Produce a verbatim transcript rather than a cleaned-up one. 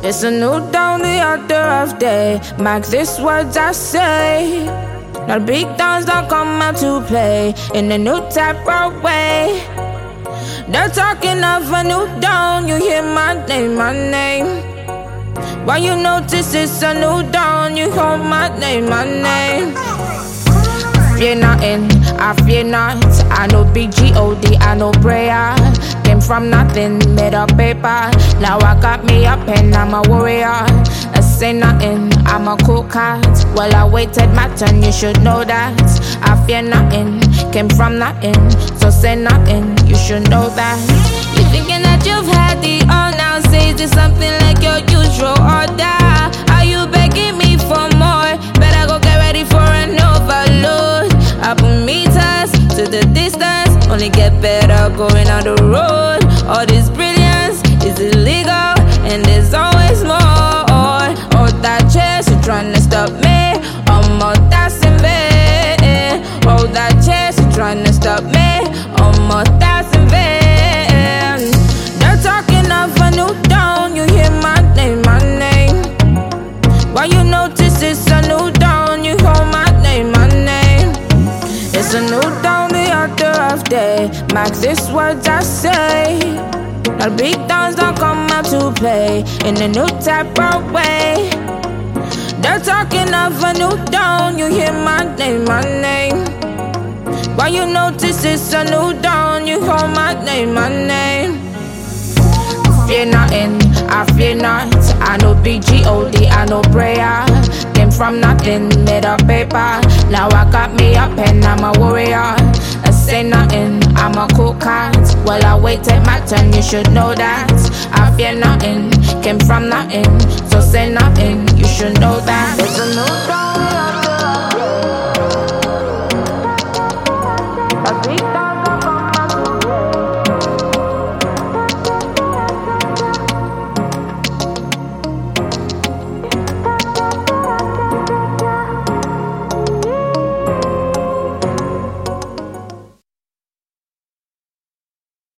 It's a new dawn, the order of day. Mark these words I say. Now the big downs don't come out to play in a new type of way. They're talking of a new dawn. You hear my name, my name. Why you notice it's a new dawn? You call my name, my name. Fear nothing, I fear not. I know big G O D, I know prayer. Came from nothing, made up paper. Now I got me a pen, I'm a warrior. I say nothing, I'm a cool cat. Well, I waited my turn, you should know that. I fear nothing, came from nothing. So say nothing, you should know that. You thinking that you've had the all now? Say this something like your usual order. Are you begging me for more? Better go get ready for an overload. I put meters to the distance, only get better going on the road. All this brilliance is illegal, and there's always more. All that chase, you're trying to stop me. I'm all that's in vain. All that chase, you're trying to stop me. I'm all that's in vain. They're talking of a new dawn. You hear my name, my name. Why you notice it's a new dawn? You call my name, my name. It's a new dawn, the order of day. Mark these words I say. Now the big downs don't come out to play in a new type of way. They're talking of a new dawn. You hear my name, my name. Why you notice it's a new dawn? You call my name, my name. Fear nothing, I fear not. I know big G O D, I know prayer. Came from nothing, made up paper. Now I got me a pen, I'm a warrior. I say nothing, I'm a cool cat. Well, I waited my turn, you should know that. I fear nothing, came from nothing. So say nothing, you should know that. It's a new dawn.